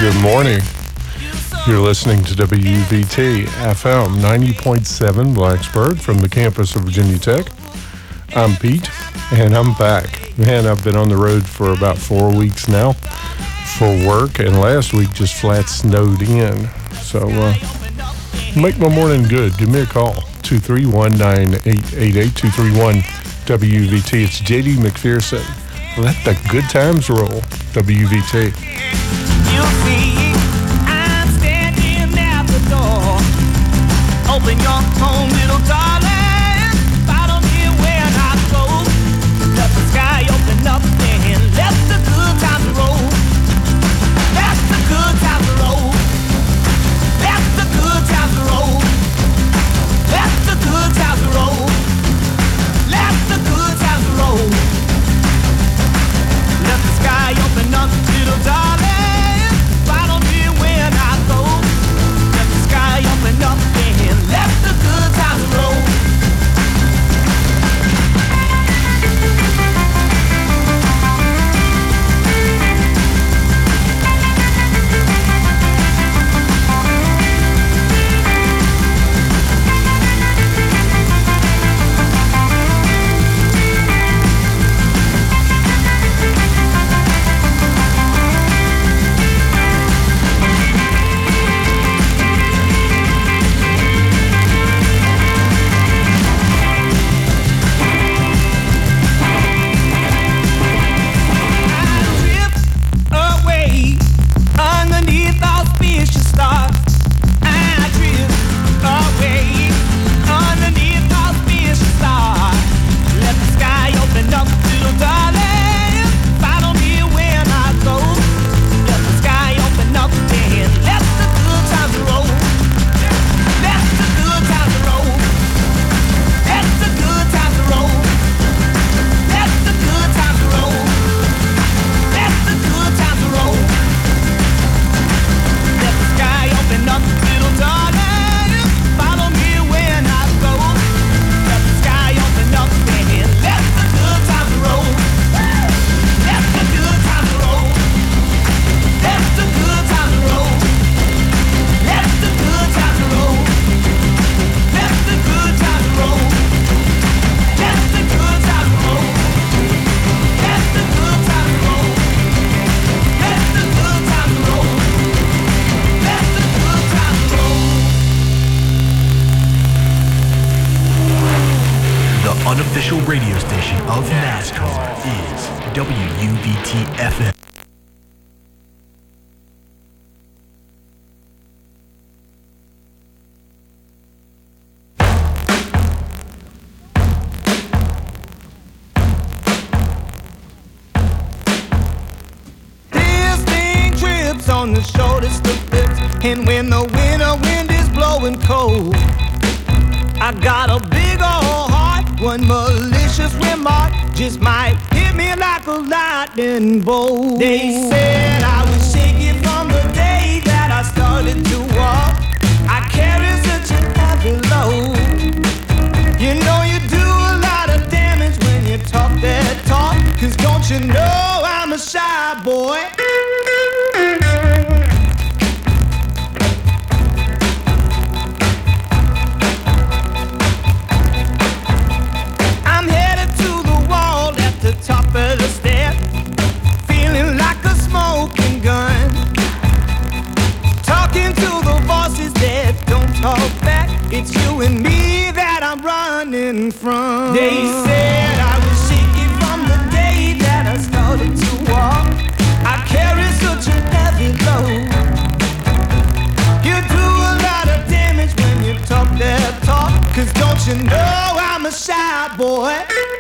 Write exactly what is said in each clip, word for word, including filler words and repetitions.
Good morning. You're listening to W V T F M ninety point seven Blacksburg from the campus of Virginia Tech. I'm Pete, and I'm back. Man, I've been on the road for about four weeks now for work, and last week just flat snowed in. So, uh, make my morning good. Give me a call, two three one, nine eight eight eight, two three one W V T. It's J D McPherson. Let the good times roll, W V T. You see, I'm standing at the door. Open your home, little darling. Follow me when I go. Let the sky open up and let the good times roll. Let the good times roll. Let the good times roll. Let the good times roll. Let the good times roll. Let the sky open up, little darling. Follow me when I go. Let the sky open up and let the good times roll. Unofficial radio station of NASCAR is W U V T F M. This thing trips on the shortest of lips, and when the winter wind is blowing cold, I got a big old heart. One malicious remark just might hit me like a lightning bolt. They said I was shaking from the day that I started to walk. I carry such a heavy load. You know you do a lot of damage when you talk that talk. Cause don't you know I'm a shy boy? It's you and me that I'm running from. They said I was shaking from the day that I started to walk. I carry such a heavy load. You do a lot of damage when you talk that talk. Cause don't you know I'm a shy boy?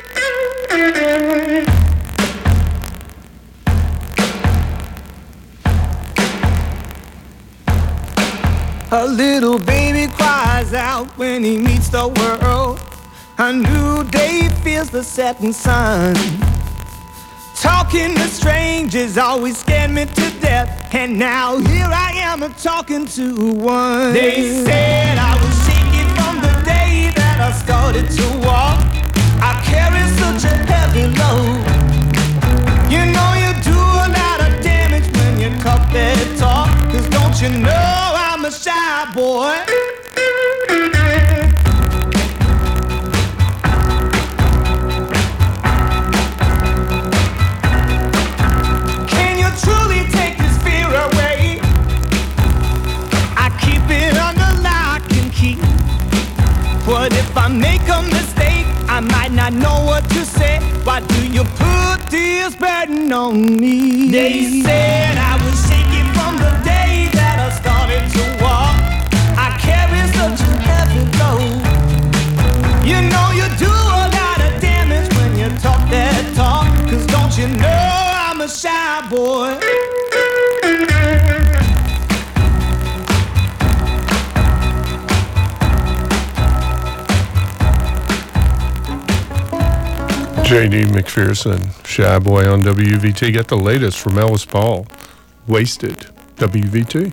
A little baby cries out when he meets the world. A new day feels the setting sun. Talking to strangers always scared me to death, and now here I am a talking to one. They said I was shaking from the day that I started to walk. I carry such a heavy load. You know you do a lot of damage when you talk that talk. you know I'm a shy boy? Can you truly take this fear away? I keep it under lock and key. What if I make a mistake? I might not know what to say. Why do you put this burden on me? They said I was shaking from the day that I started to walk. I carry such a heavy load. You know you do a lot of damage when you talk that talk. Cause don't you know I'm a shy boy? J D McPherson, Shy Boy on W V T. Get the latest from Ellis Paul, Wasted, W V T.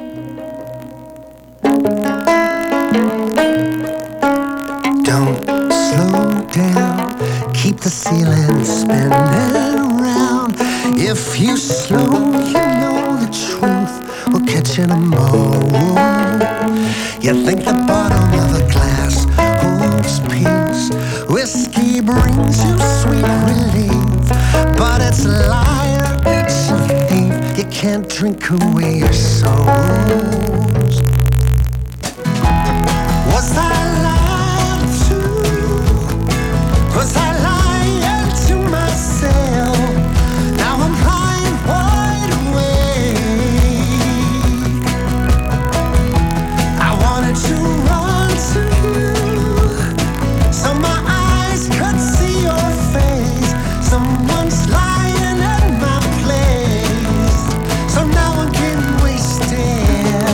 Don't slow down, keep the ceiling spinning around. If you slow, you know the truth will catch you tomorrow. You think the bottom of a glass holds peace. Whiskey brings you sweet relief, but it's a liar, it's a thief. You can't drink away your souls. Was I lied to? Was I lying to myself? Now I'm lying wide awake. I wanted to run to you, so my eyes could see your face. Someone's lying in my place, so now I'm getting wasted.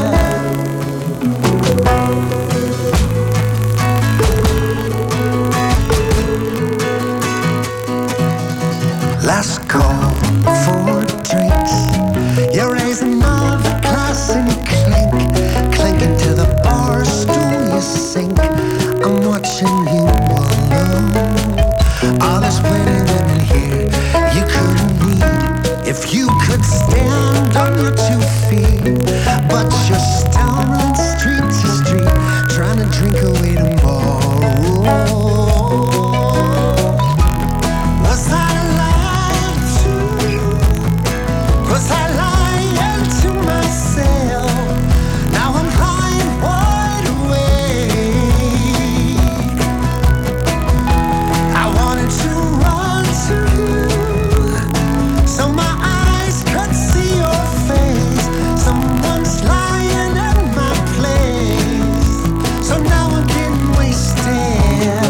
Last call for drinks. You're raising all the glass and you clink, clinking to the bar stool you sink. I'm watching you alone. All this plenty women here you couldn't read if you could stand on your two feet. But you're stumbling street to street, trying to drink away tomorrow. Was I lied to? Was I lying to myself? Now I'm lying wide awake. I wanted to run to you, so my eyes could see your face. Someone's lying in my place, so now I'm getting wasted.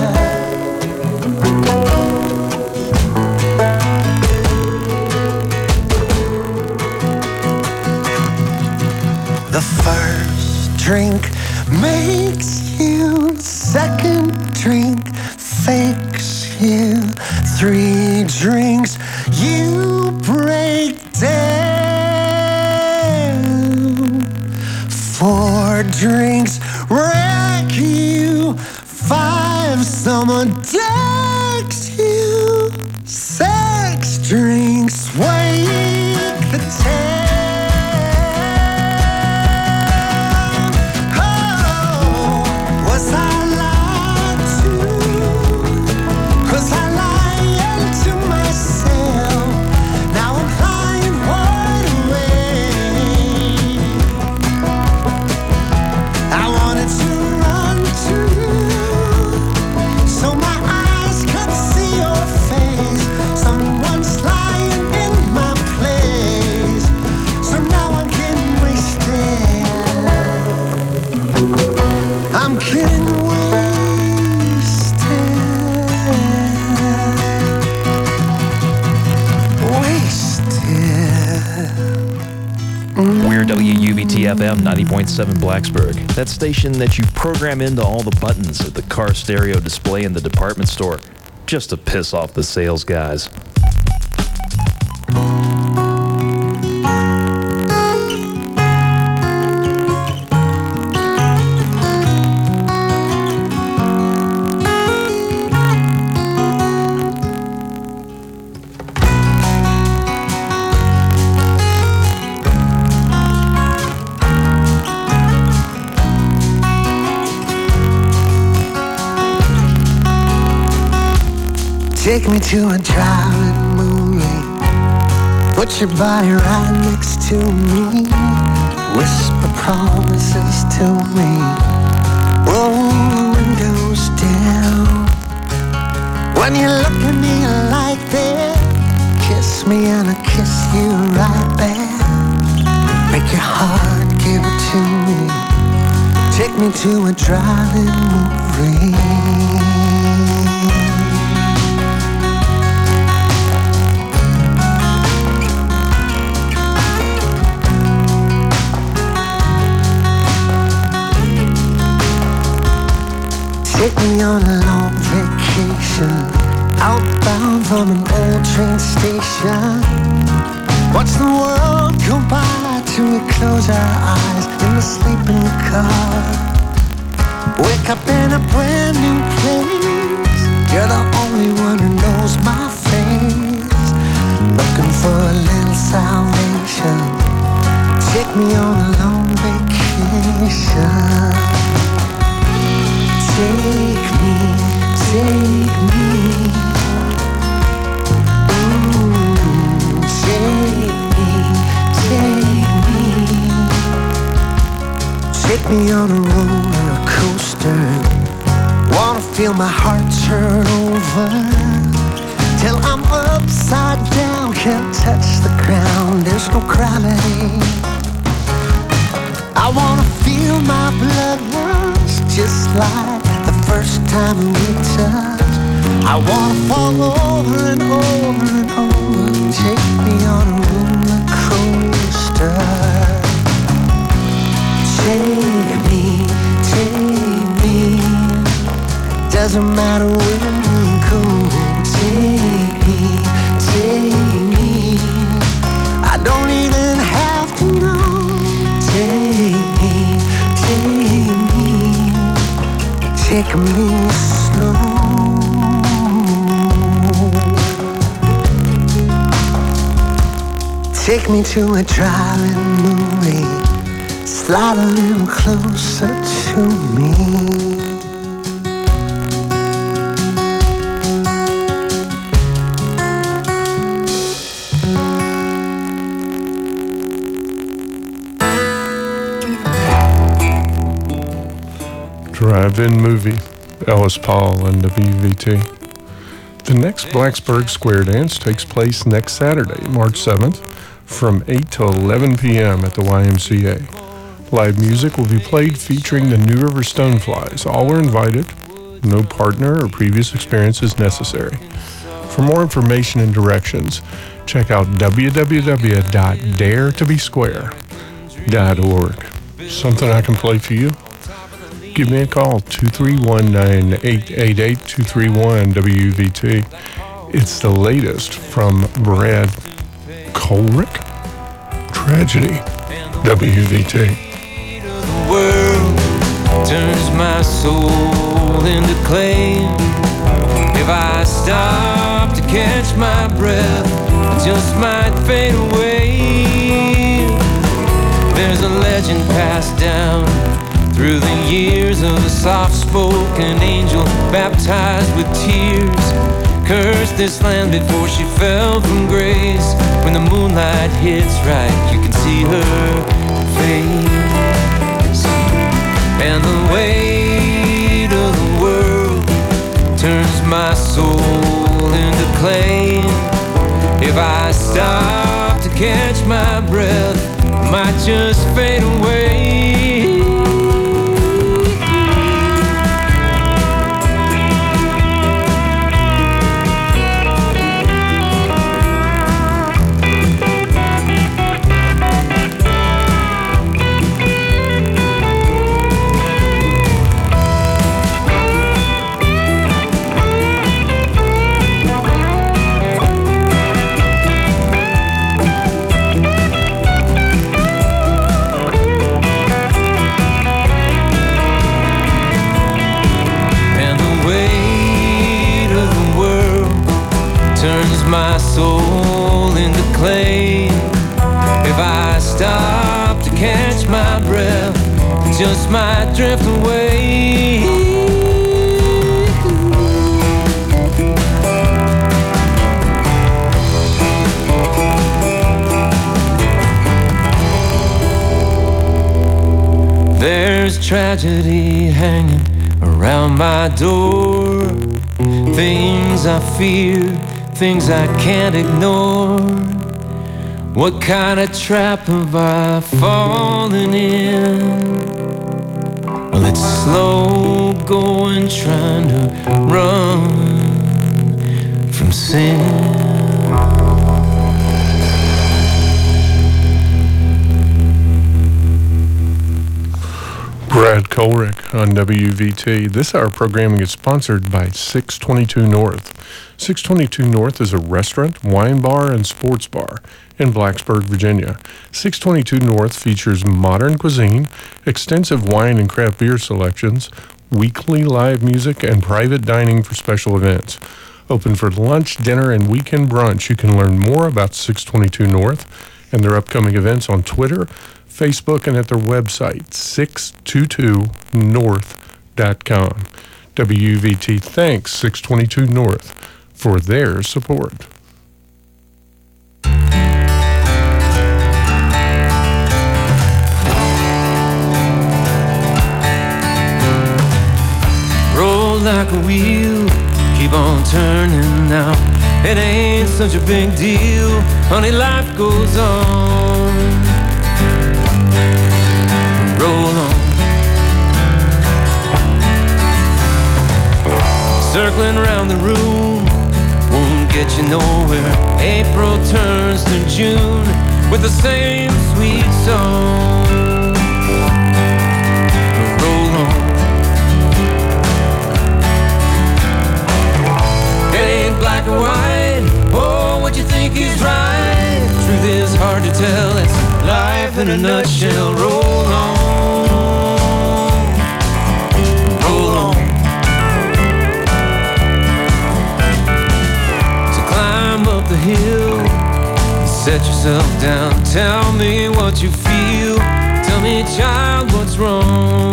The first drink makes you, second drink fakes you, three drinks you break down, four drinks wreck you, five someone decks you, six drinks wake the town. Was I lied to? Was I lying to myself? Now I'm lying wide awake. I wanted to run to you, so my eyes could see your face. Someone's lying in my place, so now I'm getting wasted. I'm getting We're W U V T F M ninety point seven Blacksburg. That station that you program into all the buttons of the car stereo display in the department store just to piss off the sales guys. Take me to a drive-in movie. Put your body right next to me. Whisper promises to me. Roll the windows down. When you look at me like that, kiss me and I kiss you right back. Break your heart, give it to me. Take me to a drive-in movie. Take me on a long vacation, outbound from an old train station. Watch the world go by till we close our eyes in the sleeping car. Wake up in a brand new place. You're the only one who knows my face. Looking for a little salvation. Take me on a long vacation. Take me, take me. Ooh, take me, take me. Take me on a roller coaster. Wanna feel my heart turn over till I'm upside down, can't touch the ground, there's no gravity. I wanna feel my blood rush just like the first time we touched. I wanna fall over and over and over. Take me on a roller coaster. Take me, take me. Doesn't matter where we go. Take me, take me. I don't even have to know. Take me, take me. Take me slow. Take me to a drive-in movie. Slide a little closer to me. Drive-in movie, Ellis Paul and W V T. The next Blacksburg Square Dance takes place next Saturday, March seventh, from eight to eleven p.m. at the Y M C A. Live music will be played featuring the New River Stoneflies. All are invited. No partner or previous experience is necessary. For more information and directions, check out w w w dot dare to be square dot org. Something I can play for you? Give me a call, two three one, nine eight eight eight, two three one, W V T. It's the latest from Brad Colrick. Tragedy, W V T. The world turns my soul into clay. If I stop to catch my breath, I just might fade away. There's a legend passed down through the years of a soft-spoken angel baptized with tears. Cursed this land before she fell from grace. When the moonlight hits right, you can see her face. And the weight of the world turns my soul into clay. If I stop to catch my breath, I might just fade away. My soul into clay. If I stop to catch my breath, I just might drift away. tragedy hanging around my door. Things I fear, things I can't ignore. What kind of trap have I fallen in? Well, it's slow going, trying to run from sin. Brad Colrick on W V T. This hour programming is sponsored by six twenty-two North. six twenty-two North is a restaurant, wine bar, and sports bar in Blacksburg, Virginia. six twenty-two North features modern cuisine, extensive wine and craft beer selections, weekly live music, and private dining for special events. Open for lunch, dinner, and weekend brunch. You can learn more about six twenty-two North and their upcoming events on Twitter, Facebook, and at their website, six twenty-two north dot com. W V T thanks six twenty-two North for their support. Roll like a wheel, keep on turning now. It ain't such a big deal, honey, life goes on. Roll on. Circling around the room won't get you nowhere. April turns to June with the same sweet song. Roll on. It ain't black or white, oh, what you think is right. Truth is hard to tell, it's life in a nutshell. Roll on. Roll on. So climb up the hill, set yourself down. Tell me what you feel. Tell me, child, what's wrong.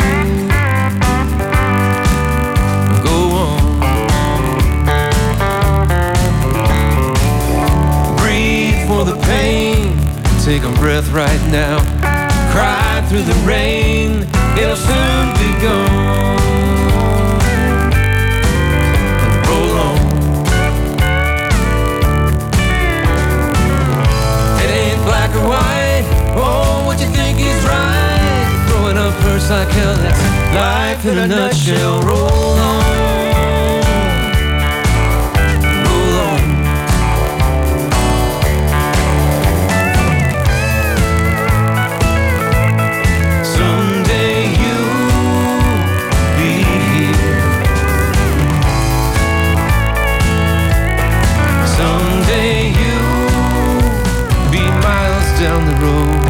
Go on. Breathe for the pain. Take a breath right now. Cry through the rain. It'll soon be gone. And roll on. It ain't black or white. Oh, what you think is right. Growing up hurts like hell. That's life in a nutshell. Roll on. Down the road.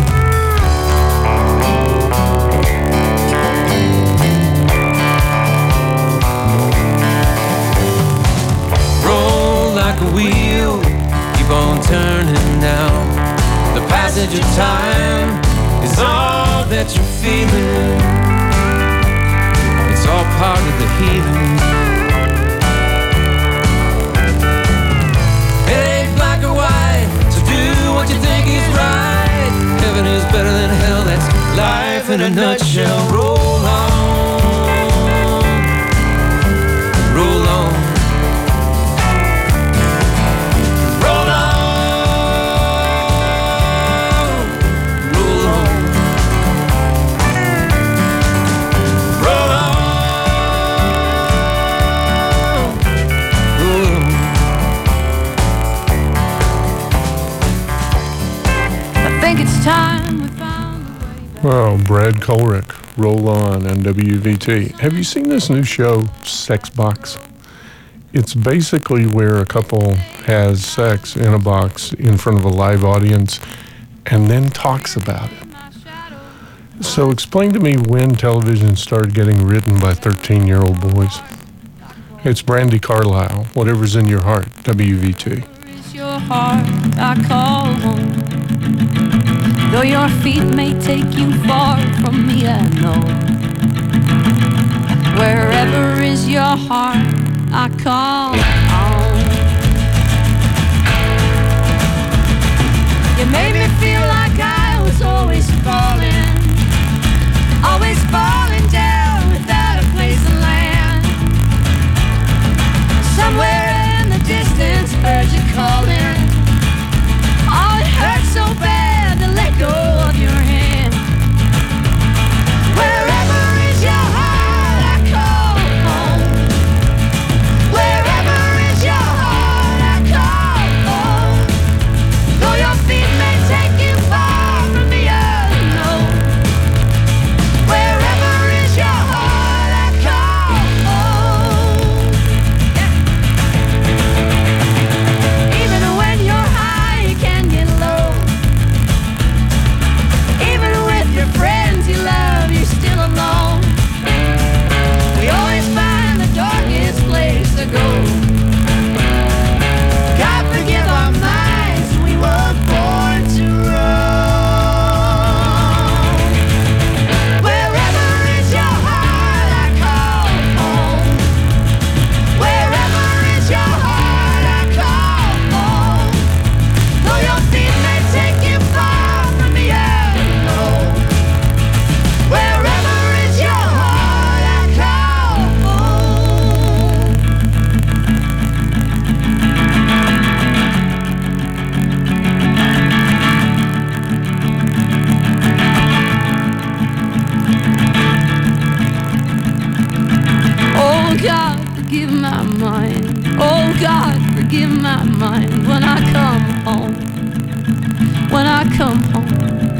Roll like a wheel, keep on turning now. The passage of time is all that you're feeling. It's all part of the healing. It ain't black or white, so do what you think is right. Heaven is better than hell, that's life in a nutshell. Roll on, roll on, roll on, roll on, roll on, roll on. I think it's time we found a way. Well, Brad Colrick, Roll On on W V T. Have you seen this new show, Sex Box? It's basically where a couple has sex in a box in front of a live audience and then talks about it. So explain to me when television started getting written by thirteen-year-old boys. It's Brandy Carlisle, Whatever's in Your Heart, W V T. Is your heart I call home. Though your feet may take you far from me, I know. Wherever is your heart, I call home. You made me feel like I was always falling, always falling down. forgive my mind when I come home. When I come home.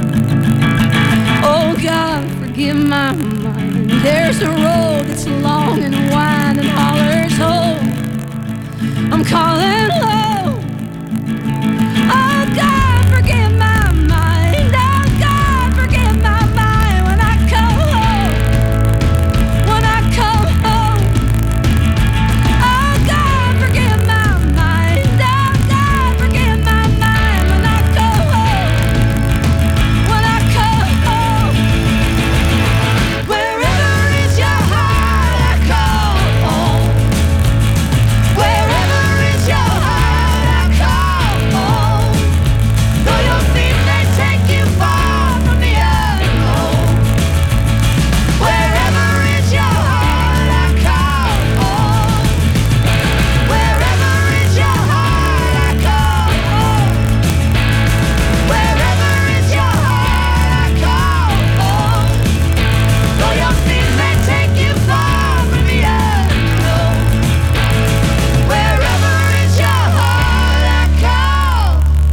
Oh God, forgive my mind. There's a road that's long and wide and hollers home. I'm calling low. Oh God, forgive my mind. Oh God, forgive my mind when I come home. When I come home. Oh God, forgive my mind. Oh God, forgive my mind when I come home. When I come home. Wherever is your heart, I call home. Wherever is your heart, I call home. Though your feet may take you far from the unknown. Wherever is your heart, I call home. Wherever is your heart, I call home. Wherever is your heart, I call home. Though your feet may take you far from the unknown. Wherever is your heart, I call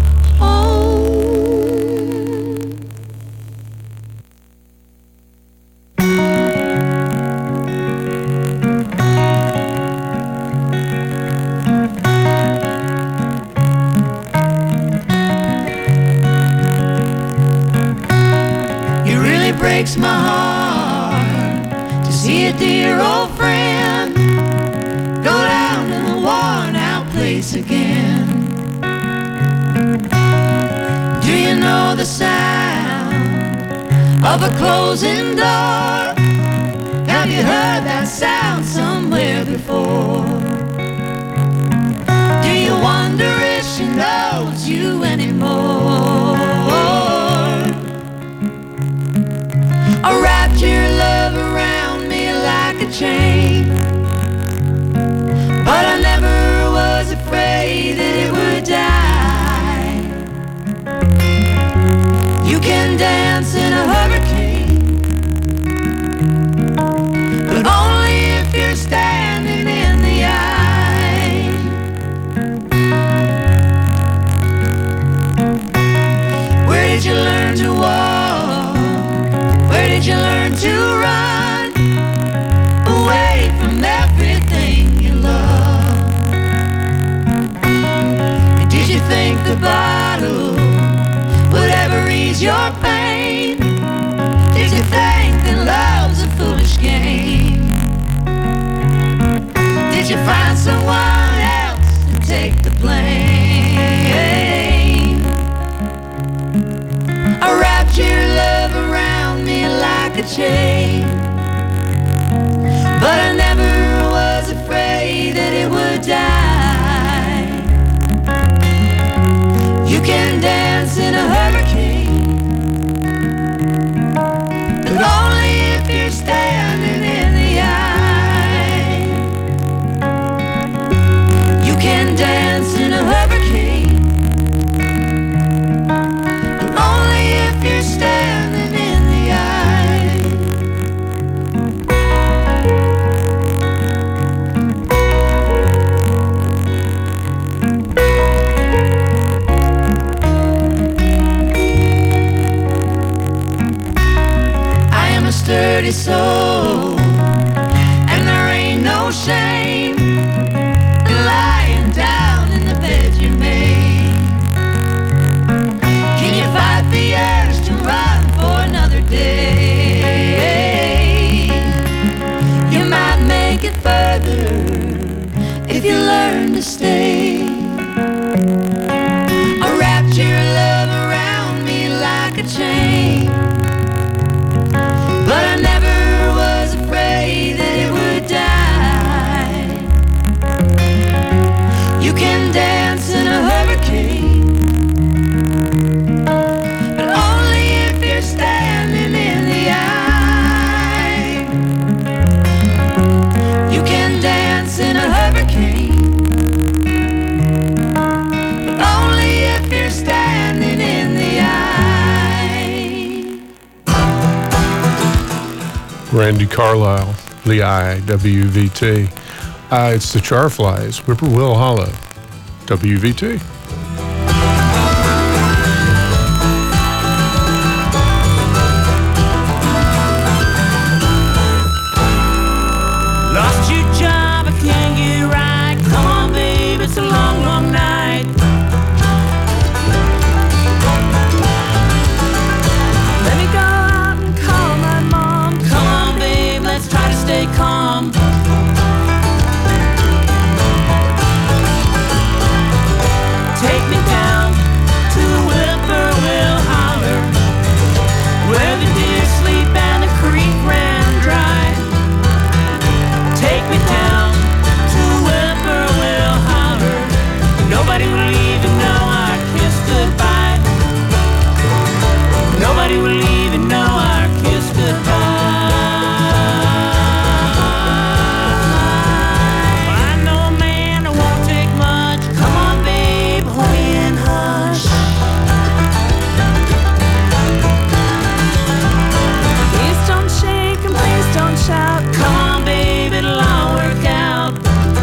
home. It really breaks my heart to see a dear old friend go down in the worn out place again. Do you know the sound of a closing door? Have you heard that sound somewhere before? Do you wonder if she knows you anymore? I wrapped your love around me like a chain, but I never was afraid that it would die. You can dance in a hurricane, but only if you're standing in the eye. Where did you learn to walk? Where did you learn to run away from everything you love? And did you think the bottle would ever ease your pain? Did you think that love's a foolish game? Did you find someone else to take the blame? I wrapped your love around me like a chain, but I never was afraid that it would die. You can dance in a hurricane, but only if you're standing in the eye. You can dance in a hurricane, but only if you're standing in the eye. I am a sturdy soul, and there ain't no shame in lying down in the bed you made. Can you fight the urge to run for another day? You might make it further if you learn to stay. I wrapped your love around me like a chain, but I never was afraid that it would die. You can dance in a hurricane, but only if you're standing in the eye. You can dance in a hurricane, but only if you're standing in the eye. Randy Carlisle, the I W V T. Uh, it's the Charflies, Whippoorwill Hollow. W V T. Lost your job, I can't get right. Come on, babe, it's a long, long night. Let me go out and call my mom. Come on, babe, let's try to stay calm. Take me down to Whippoorwill Holler, where the deer sleep and the creek ran dry. Take me down to Whippoorwill Holler. Nobody will even know I kissed goodbye. Nobody will even know I kissed goodbye. I know a man that won't take much. Come on, babe, hold me and hush. Please don't shake and please don't shout. Come on, babe, it'll all work out.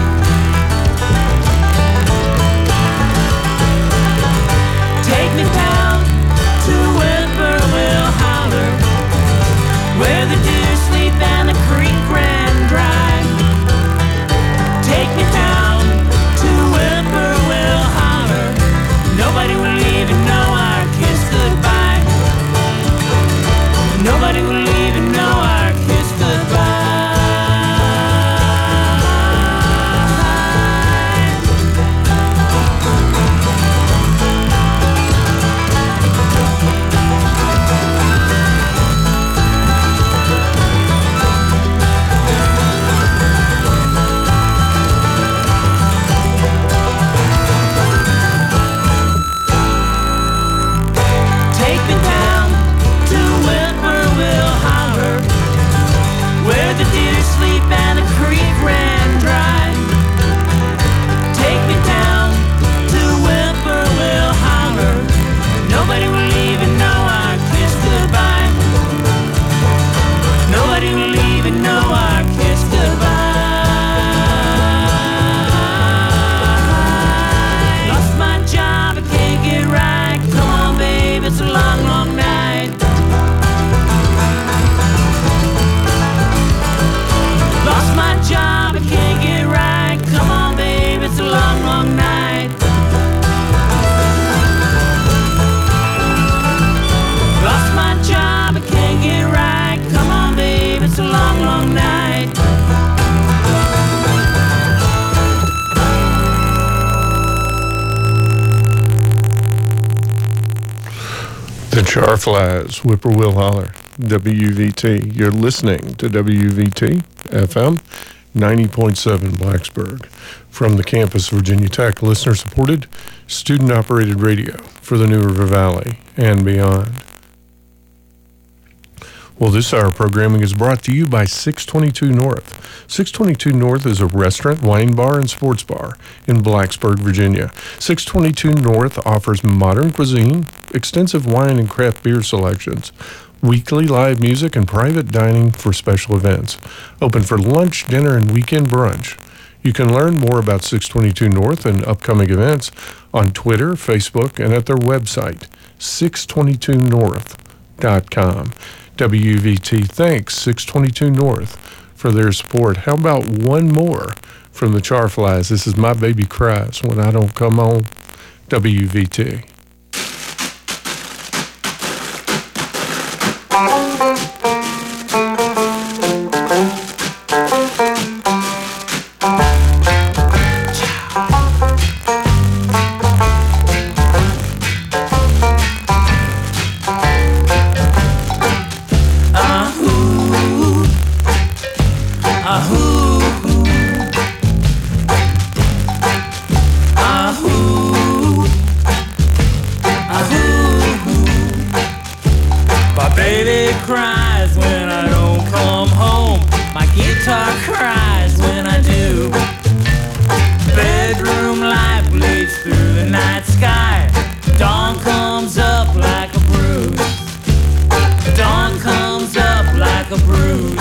Take me down to Whippoorwill Holler, where the deer sleep and the creek ran dry. Take me down to Whippoorwill Holler. Nobody will even know I kissed goodbye. Nobody will even know I kissed goodbye. Take me down to Whippoorwill Holler, where the deer sleep and the creek ran dry. Take me down to Whippoorwill Holler. Nobody will even know I kissed goodbye. Nobody will even know I kissed goodbye. Lost my job, I can't get right. Come on, babe, it's a long, long night. Lost my job, I can't get right. Come on, babe, it's a long, long night. Lost my job, I can't get right. Come on, babe, it's a long, long night. The Charflies, Whippoorwill Holler, W V T. You're listening to W V T F M ninety point seven Blacksburg from the campus of Virginia Tech. Listener-supported, student-operated radio for the New River Valley and beyond. Well, this hour programming is brought to you by six twenty-two North. six twenty-two North is a restaurant, wine bar, and sports bar in Blacksburg, Virginia. six twenty-two North offers modern cuisine, extensive wine and craft beer selections, weekly live music, and private dining for special events. Open for lunch, dinner, and weekend brunch. You can learn more about six twenty-two North and upcoming events on Twitter, Facebook, and at their website, six twenty-two north dot com. W V T thanks six twenty-two North for their support. How about one more from the Charflies? This is My Baby Cries When I Don't Come Home. W V T. Cries when I don't come home. My guitar cries when I do. Bedroom light bleeds through the night sky. Dawn comes up like a bruise. Dawn comes up like a bruise.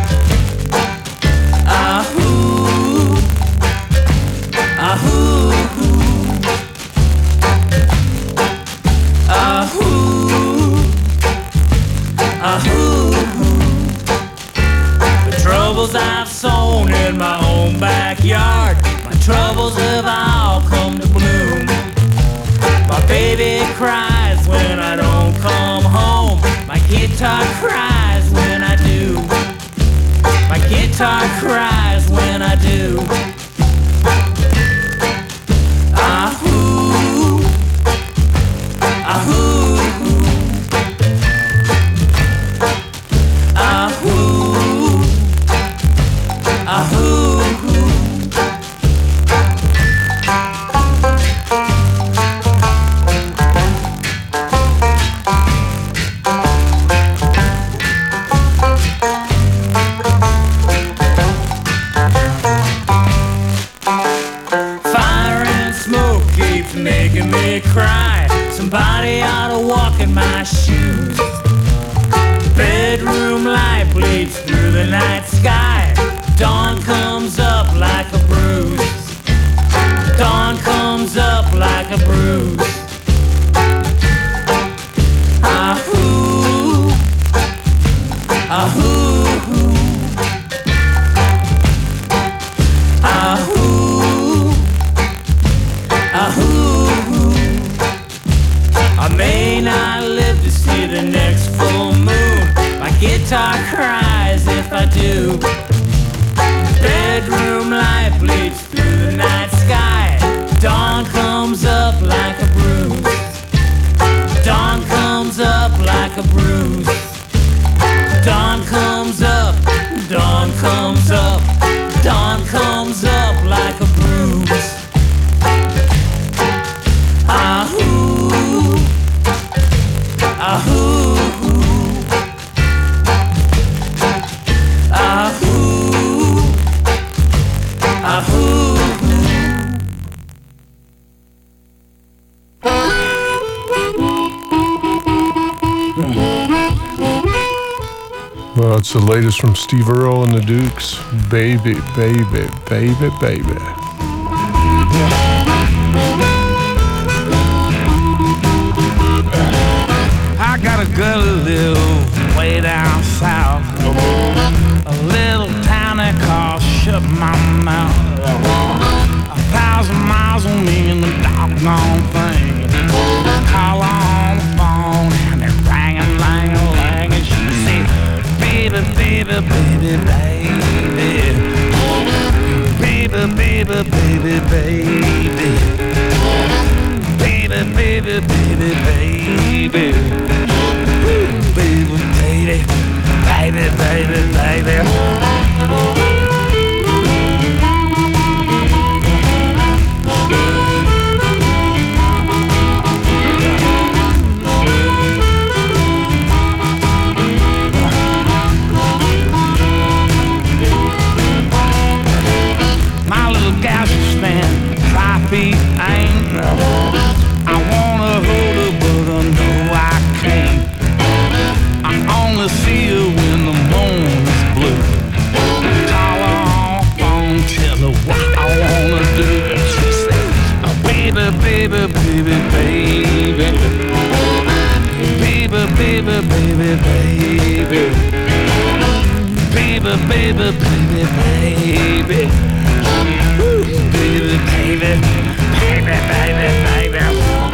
Ah-hoo, ah-hoo. guitar cries when I do. My guitar cries when I do. Ahoo, ahoo, ahoo, ahoo. Making me cry. Somebody ought to walk in my shoes. Bedroom light bleeds through the night sky. Dawn comes up like a bruise. Dawn comes up like a bruise. Ahoo, ahoo, ahoo, ahoo. I may not live to see the next full moon. My guitar cries if I do. Bedroom light bleeds through the night sky. Dawn comes up like a bruise. Dawn comes up like a bruise. Dawn comes up. Dawn comes up. Dawn comes up like a bruise. Ahoo, ahoo, ahoo, ahoo. Well, it's the latest from Steve Earle and the Dukes. Baby, baby, baby, baby. I got a girl who lives way down south, a little town they call Shut My Mouth. A thousand miles on me and the doggone thing. Call on the phone and they're ringing, langing, langing. She say, baby, baby, baby, baby, baby, baby, baby, baby, baby, baby, baby, baby, baby, baby, baby, baby. My little gal should stand five feet ain't. I wanna hold her, but I know I can't. I only see her when the moon is blue. Call her on the phone, tell her what I wanna do. She said, oh, baby, baby, baby, baby, baby, baby, baby, baby, baby, baby, baby, baby, Woo, baby, baby, baby, baby, baby.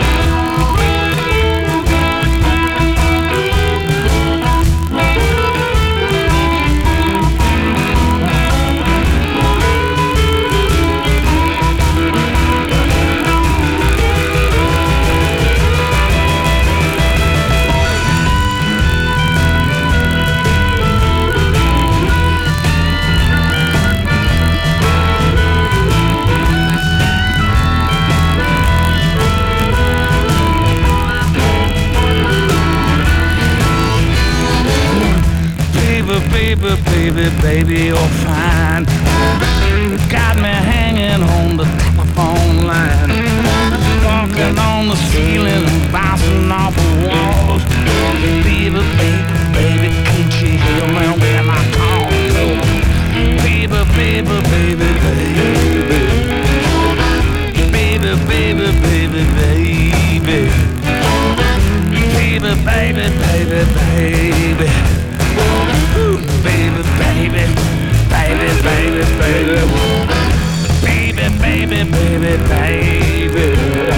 Baby, baby, baby, you're fine. Got me hanging on the telephone line, walking on the ceiling and bouncing off the walls. Baby, baby, baby, can't you hear me when I call? Baby, baby, baby, baby, baby, baby, baby, baby, baby, baby, baby, baby. Ooh, baby, baby, baby, baby, baby, baby, baby, baby, baby, baby,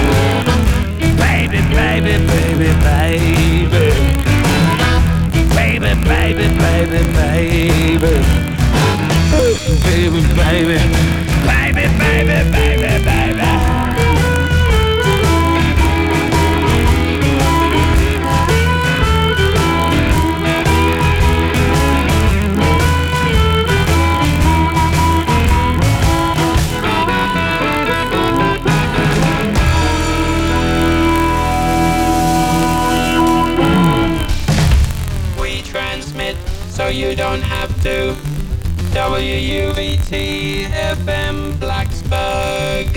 baby, baby, baby, baby, baby, baby, baby. Baby, baby, baby, baby, baby, baby. We transmit so you don't have to. W U V T F M Blacksburg.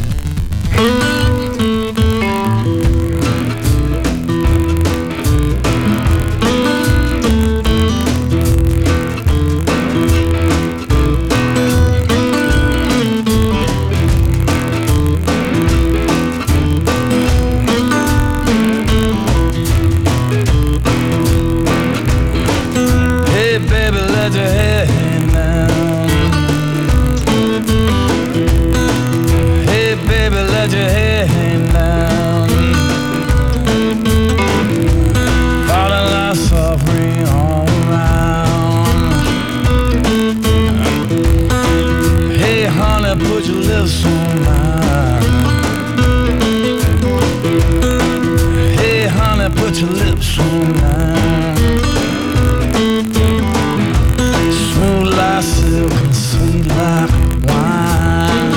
Hey baby, let your hair hang down. Hey baby, let your hair hang down. Falling like soft rain all around. Hey honey, put your lips on mine. Hey honey, put your lips on mine. Smooth like silk and sweet like wine.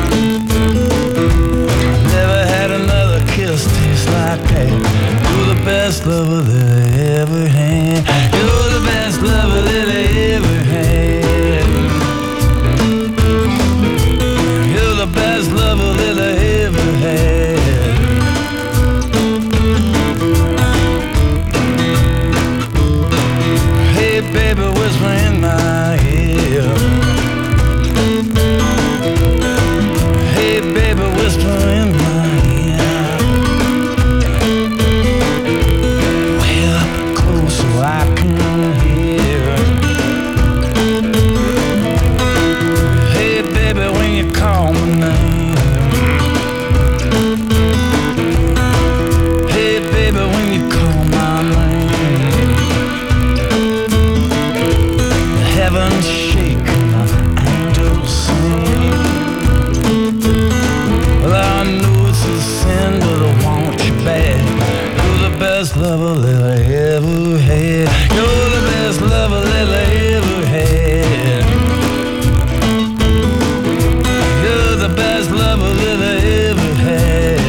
Never had another kiss taste like that. You're the best lover that I ever had. You're the best lover that I ever had. You're the best lover that I ever had. Hey baby, whisper in my ear. Hey baby, whisper in my ear. Way up close so I can hear. Hey baby, when you call my name. Hey baby, when you call my name. Heaven shaking, angels sing. Well, I know it's a sin, but I want you back. You're the best lover that I ever had. You're the best lover that I ever had. You're the best lover that I ever had.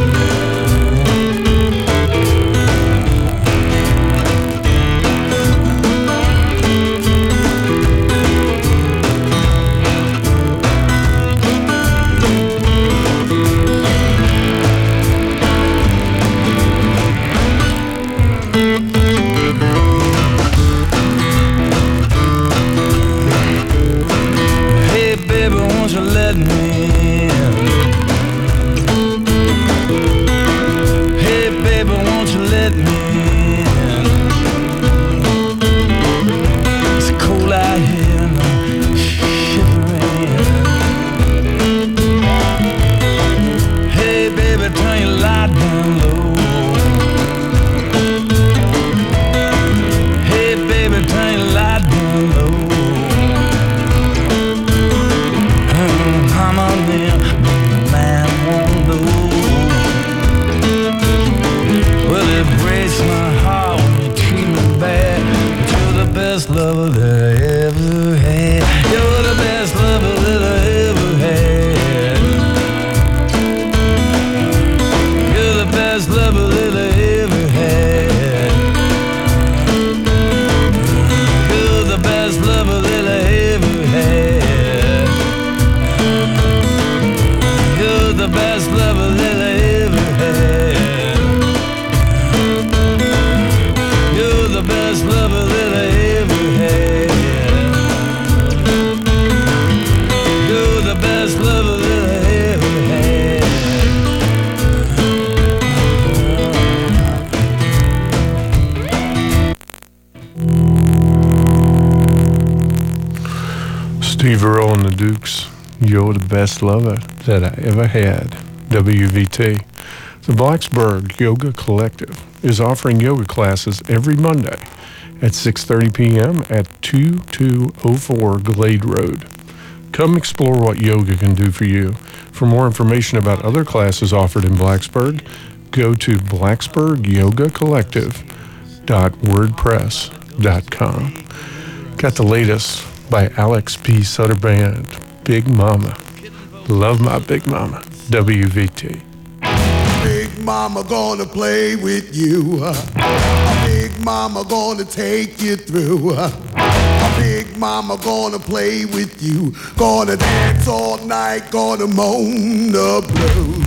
Hey baby, won't you let me in? Hey baby, won't you let me in? It's cold out here and I'm shivering. Hey baby, turn your light down low. Hey baby, turn your light down low. I'm on there, man won't know. Well, it breaks my heart when you treat me bad. But you're the best lover that I ever had. You're the best lover that I ever had. You're the best lover that I ever had. You're the best lover that I ever had. You're the best lover that I ever had. You're the best lover that I ever had. You're the best lover that I ever had. Steve Earle and the Dukes. You're the best lover that I ever had. W V T. The Blacksburg Yoga Collective is offering yoga classes every Monday at six thirty p.m. at two two oh four Glade Road. Come explore what yoga can do for you. For more information about other classes offered in Blacksburg, go to blacksburg yoga collective dot wordpress dot com. Got the latest by Alex P. Sutter Band, Big Mama. Love my Big Mama. W V T. Big Mama gonna play with you. A big Mama gonna take you through. A big Mama gonna play with you. Gonna dance all night, gonna moan the blues.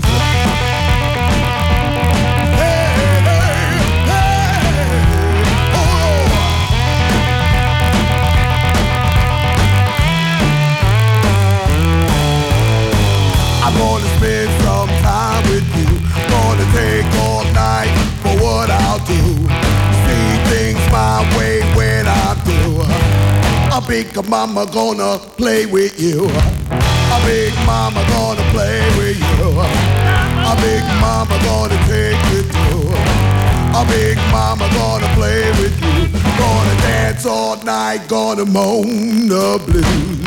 I'm gonna spend some time with you. Gonna take all night for what I'll do. See things my way when I do. A big mama gonna play with you. A big mama gonna play with you. A big mama gonna take you through. A big mama gonna play with you. Gonna dance all night, gonna moan the blues.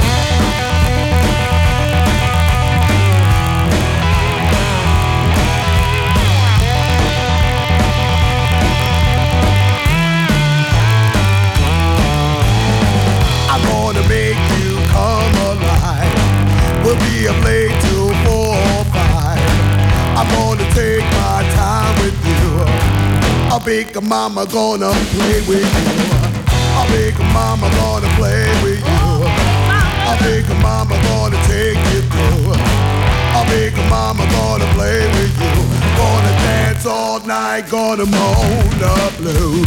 I'm gonna make you come alive. We'll be up late till four or five. I'm gonna take my time with you. A big mama gonna play with you. A big mama gonna play with you. A big mama gonna take you through. A big mama gonna play with you. Gonna dance all night, gonna moan the blues.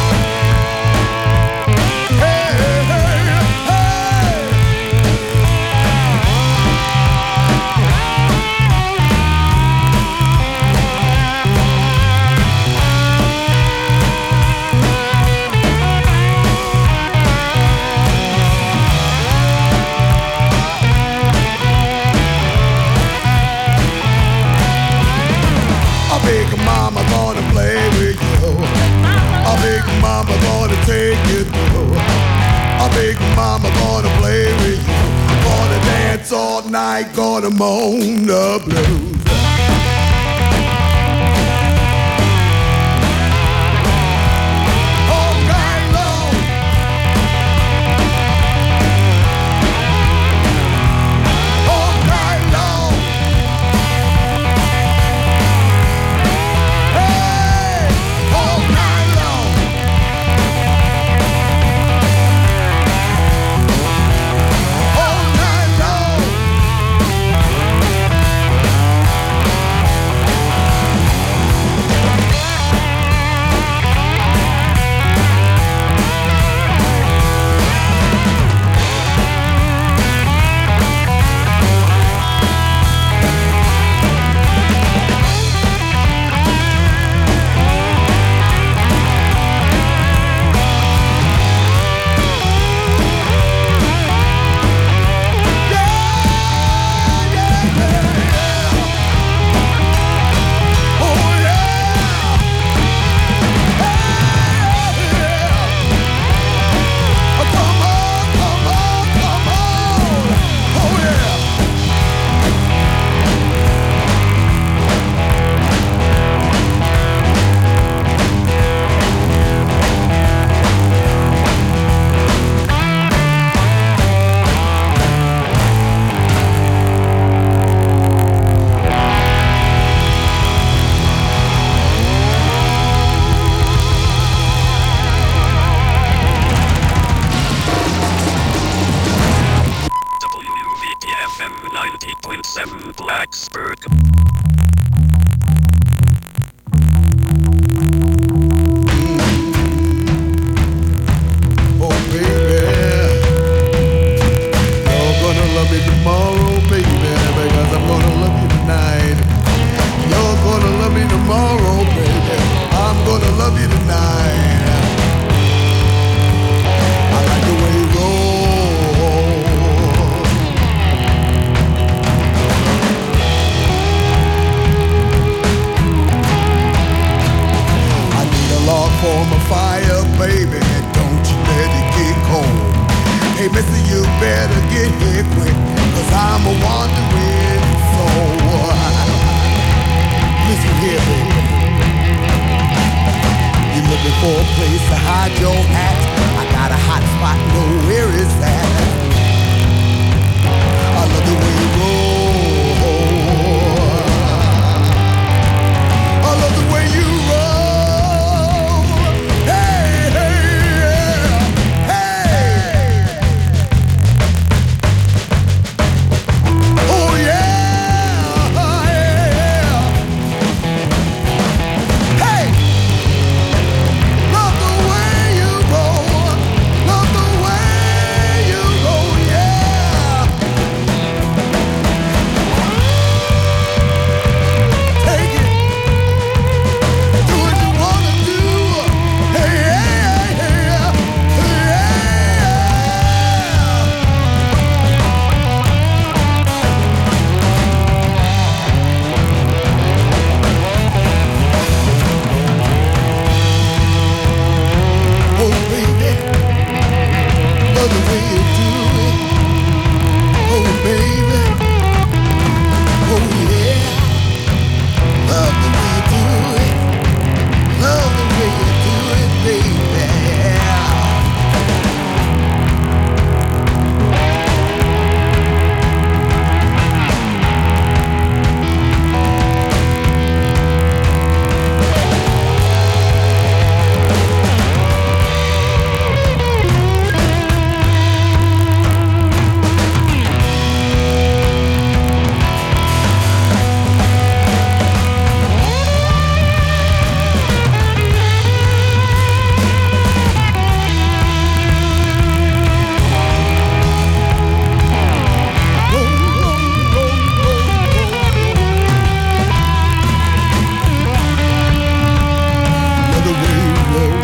A big mama gonna play with you. A big mama gonna take you through. A big mama gonna play with you. Gonna dance all night, gonna moan the blues. for my fire, baby. Don't you let it get cold. Hey, mister, you better get here quick, cause I'm a wandering soul. Listen here, baby. You're looking for a place to hide your hat. I got a hot spot, know where is that? I love the way you roll. I love the way you roll. Hey, hey, yeah. Hey. Oh yeah, yeah. Hey. Love the way you roll. Love the way you roll, yeah. Take it. Do what you wanna do. Hey, hey, hey, yeah. Oh, baby. Love the way you do it. Oh, baby. Oh, yeah. Love the way you do it. Love the way you do it, baby. Love the way you roll.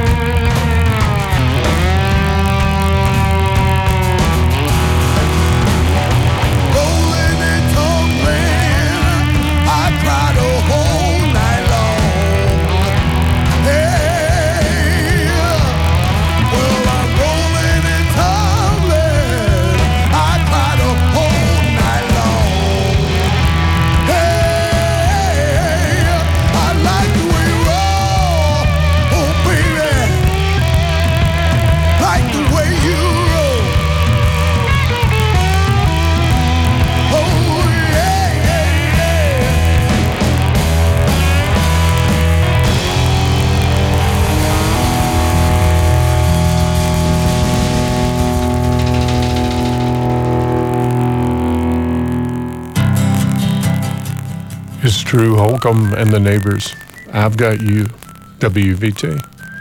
Rolling and tumbling, I cried a whole night long. Hey, well I'm rolling and tumbling, I cried a whole night long. Hey, I like the way you roll, oh baby, like the way you roll. Oh yeah, yeah, yeah. It's true, Holcomb and the Neighbors. I've got you, W V T.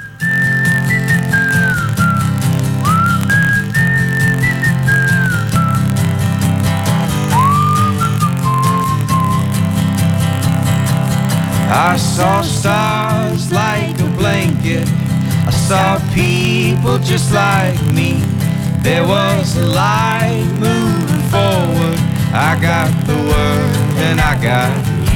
I saw stars like a blanket. I saw people just like me. There was a light moving forward. I got the word and I got you.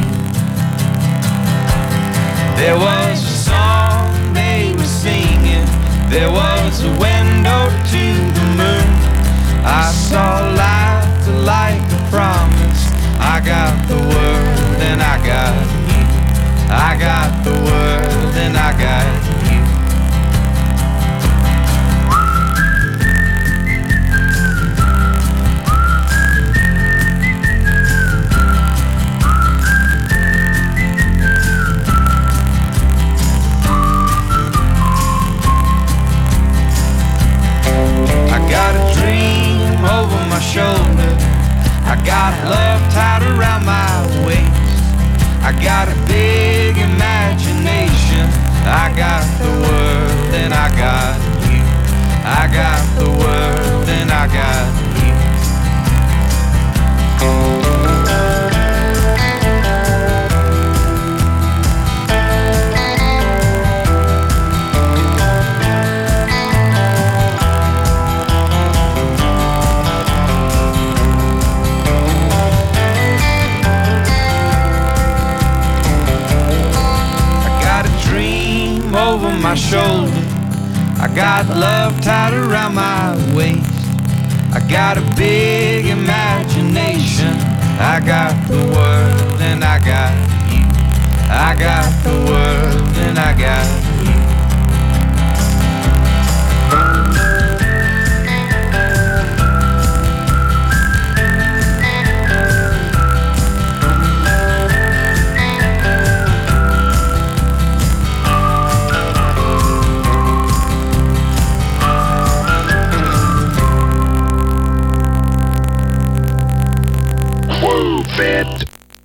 There was a song they were singing. There was a window to the moon. I saw light like a promise. I got the word and I got you. I got the word and I got you. I got a dream over my shoulder. I got love tied around my waist. I got a big imagination. I got the word and I got you. I got the word and I got you. over my shoulder. I got love tied around my waist. I got a big imagination. I got the world and I got you. I got the world and I got you. Fit.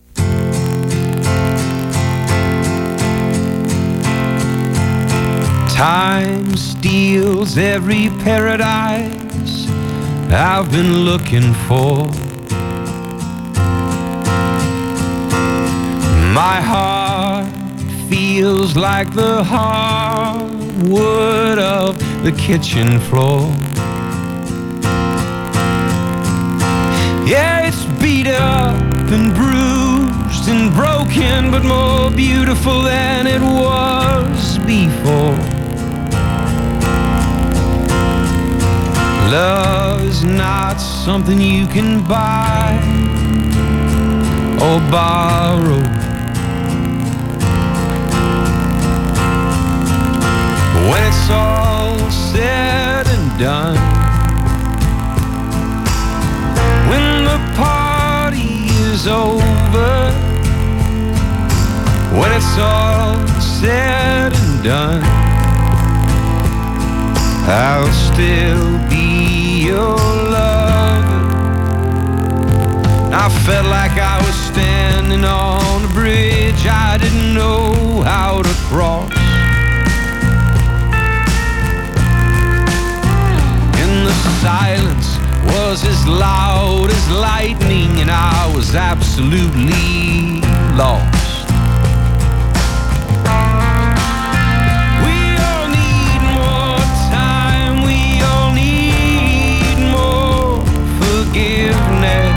Time steals every paradise I've been looking for. My heart feels like the hardwood of the kitchen floor. Yeah, it's beat up and bruised and broken, but more beautiful than it was before. Love is not something you can buy or borrow. When it's all said and done, when the party is over, when it's all said and done, I'll still be your lover. I felt like I was standing on a bridge I didn't know how to cross. And the silence was as loud as lightning, and I was absolutely lost. We all need more time, we all need more forgiveness.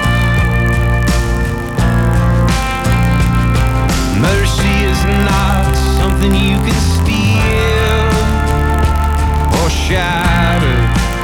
Mercy is not something you can steal or shatter.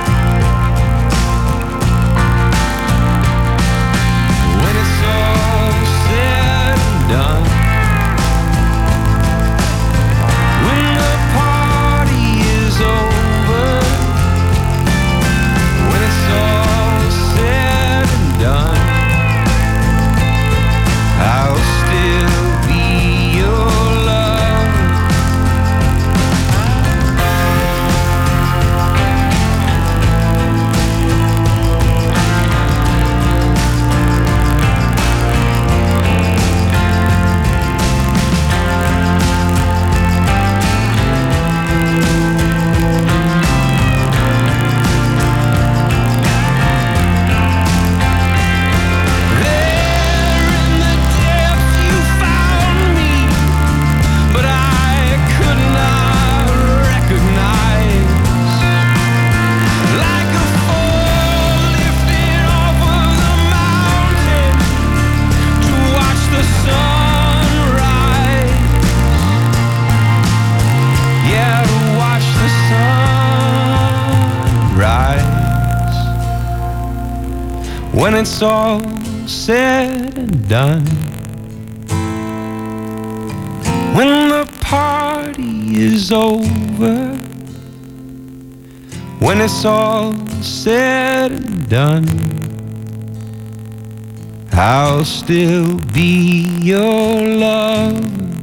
When it's all said and done, when the party is over, when it's all said and done, I'll still be your lover.